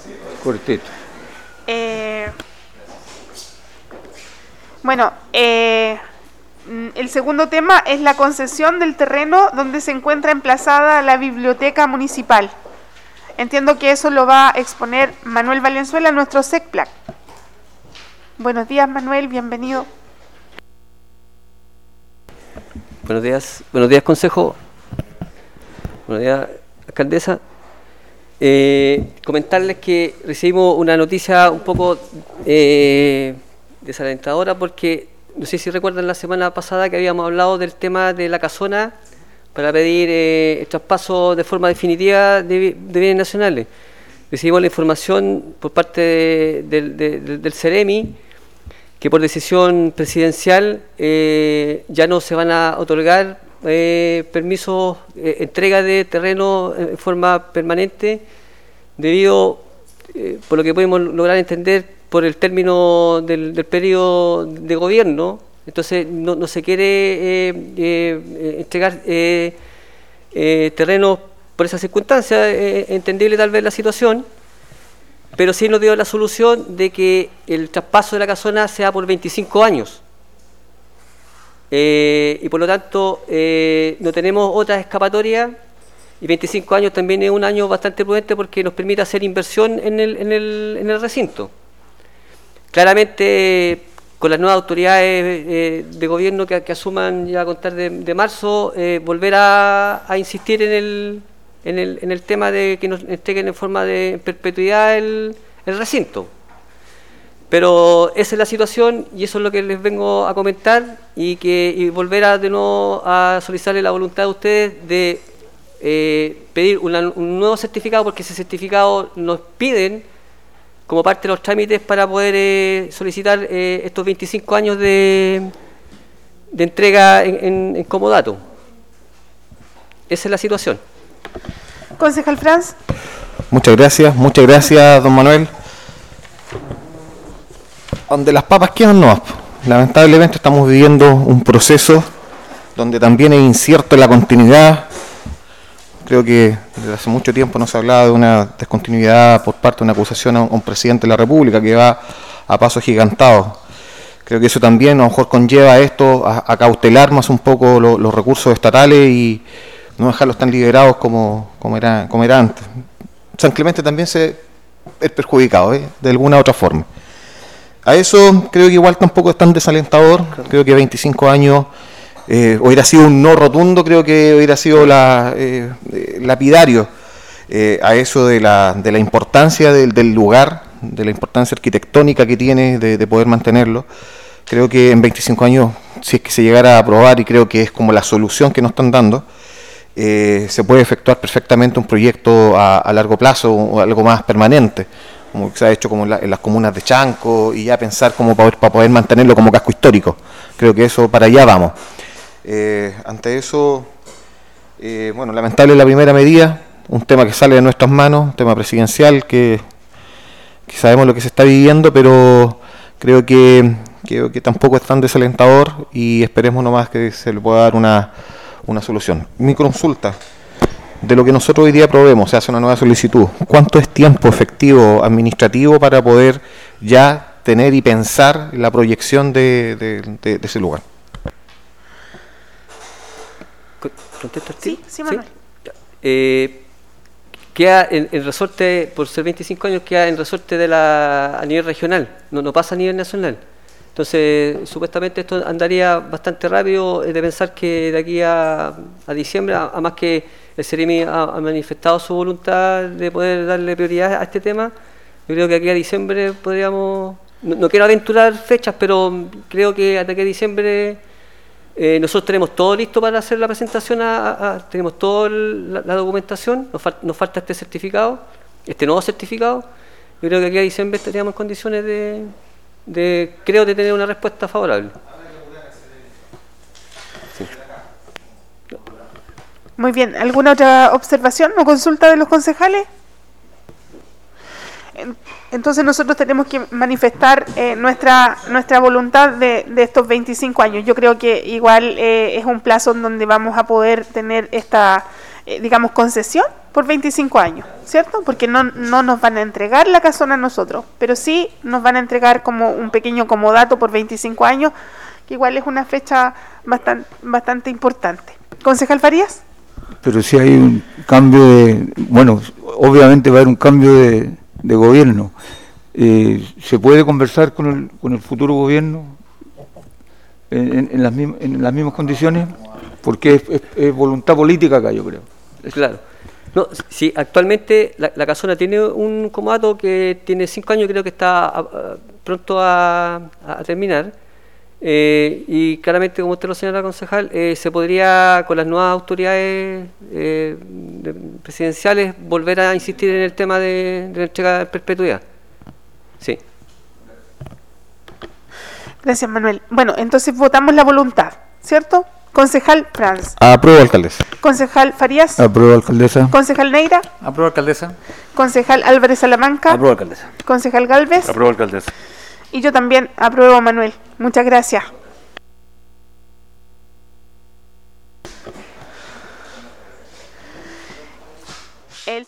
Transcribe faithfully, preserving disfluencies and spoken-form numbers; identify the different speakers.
Speaker 1: Cortito.
Speaker 2: Eh, bueno, eh, el segundo tema es la concesión del terreno donde se encuentra emplazada la biblioteca municipal. Entiendo que eso lo va a exponer Manuel Valenzuela, nuestro SECPLAC. Buenos días, Manuel, bienvenido.
Speaker 3: Buenos días, buenos días, consejo. Buenos días, alcaldesa. Eh, comentarles que recibimos una noticia un poco eh, desalentadora porque no sé si recuerdan la semana pasada que habíamos hablado del tema de la casona para pedir eh, el traspaso de forma definitiva de, de bienes nacionales. Recibimos la información por parte de, de, de, de, del CEREMI que por decisión presidencial eh, ya no se van a otorgar eh, permisos, eh, entrega de terreno en forma permanente debido, eh, por lo que podemos lograr entender, por el término del, del periodo de gobierno. Entonces no, no se quiere eh, eh, entregar eh, eh, terrenos por esa circunstancia, eh, entendible tal vez la situación, pero sí nos dio la solución de que el traspaso de la casona sea por veinticinco años. Eh, y por lo tanto eh, no tenemos otra escapatoria, y veinticinco años también es un año bastante prudente porque nos permite hacer inversión en el, en el, en el recinto. Claramente, con las nuevas autoridades eh, de gobierno que, que asuman ya a contar de, de marzo, eh, volver a, a insistir en el, en, el, en el tema de que nos entreguen en forma de perpetuidad el, el recinto. Pero esa es la situación y eso es lo que les vengo a comentar y, que, y volver a, de nuevo a solicitarle la voluntad de ustedes de eh, pedir una, un nuevo certificado, porque ese certificado nos piden como parte de los trámites para poder eh, solicitar eh, estos veinticinco años de, de entrega en, en, en comodato. Esa es la situación.
Speaker 2: Concejal Franz.
Speaker 4: Muchas gracias, muchas gracias, don Manuel. Donde las papas quedan, no. Lamentablemente estamos viviendo un proceso donde también es incierto la continuidad. Creo que desde hace mucho tiempo no se hablaba de una descontinuidad por parte de una acusación a un presidente de la República que va a pasos gigantados. Creo que eso también a lo mejor conlleva esto a, a cautelar más un poco lo, los recursos estatales y no dejarlos tan liberados como, como, era, como era antes. San Clemente también se es perjudicado, ¿eh? De alguna u otra forma. A eso creo que igual tampoco es tan desalentador. Creo que veinticinco años eh, hubiera sido un no rotundo, creo que hubiera sido la, eh, lapidario eh, a eso de la, de la importancia del, del lugar, de la importancia arquitectónica que tiene de, de poder mantenerlo. Creo que en veinticinco años, si es que se llegara a aprobar, y creo que es como la solución que nos están dando, eh, se puede efectuar perfectamente un proyecto a, a largo plazo o algo más permanente, como se ha hecho como en, la, en las comunas de Chanco, y ya pensar como para, para poder mantenerlo como casco histórico. Creo que eso, para allá vamos. Eh, ante eso, eh, bueno, lamentable la primera medida, un tema que sale de nuestras manos, un tema presidencial, que, que sabemos lo que se está viviendo, pero creo que, que, que tampoco es tan desalentador y esperemos nomás que se le pueda dar una, una solución. Mi consulta: de lo que nosotros hoy día probemos, se hace una nueva solicitud, ¿cuánto es tiempo efectivo administrativo para poder ya tener y pensar la proyección de, de, de, de ese lugar?
Speaker 2: ¿Contesto sí, sí, Manuel.
Speaker 3: ¿Sí? Eh, queda en el resorte, por ser veinticinco años, queda en resorte de la, a nivel regional, no, no pasa a nivel nacional. Entonces, supuestamente esto andaría bastante rápido, es de pensar que de aquí a, a diciembre, además que el CEREMI ha, ha manifestado su voluntad de poder darle prioridad a este tema, yo creo que aquí a diciembre podríamos, no, no quiero aventurar fechas, pero creo que hasta que a diciembre eh, nosotros tenemos todo listo para hacer la presentación, a, a, a, tenemos toda la, la documentación, nos, fal, nos falta este certificado, este nuevo certificado. Yo creo que aquí a diciembre estaríamos en condiciones de, de creo, de tener una respuesta favorable. Sí.
Speaker 2: Muy bien, ¿alguna otra observación o consulta de los concejales? Entonces nosotros tenemos que manifestar eh, nuestra nuestra voluntad de, de estos veinticinco años. Yo creo que igual eh, es un plazo en donde vamos a poder tener esta eh, digamos, concesión por veinticinco años, ¿cierto? Porque no, no nos van a entregar la casona a nosotros, pero sí nos van a entregar como un pequeño comodato por veinticinco años, que igual es una fecha bastante, bastante importante. Concejal Farías.
Speaker 1: Pero si hay un cambio de, bueno, obviamente va a haber un cambio de, de gobierno. Eh, ¿Se puede conversar con el, con el futuro gobierno en, en, las, en las mismas condiciones? Porque es, es, es voluntad política acá, yo creo.
Speaker 3: Claro. No, sí, actualmente la, la casona tiene un comodato que tiene cinco años, creo que está a, a, pronto a, a terminar. Eh, y claramente, como usted lo señala, concejal, eh, se podría, con las nuevas autoridades eh, de, presidenciales, volver a insistir en el tema de, de la entrega de perpetuidad. Sí.
Speaker 2: Gracias, Manuel. Bueno, entonces votamos la voluntad, ¿cierto? Concejal Franz.
Speaker 4: Apruebo, alcaldesa.
Speaker 2: Concejal Farías.
Speaker 1: Apruebo, alcaldesa.
Speaker 2: Concejal Neira.
Speaker 5: Apruebo, alcaldesa.
Speaker 2: Concejal Álvarez Salamanca.
Speaker 5: Apruebo, alcaldesa.
Speaker 2: Concejal Galvez.
Speaker 5: Apruebo, alcaldesa.
Speaker 2: Y yo también apruebo, Manuel. Muchas gracias.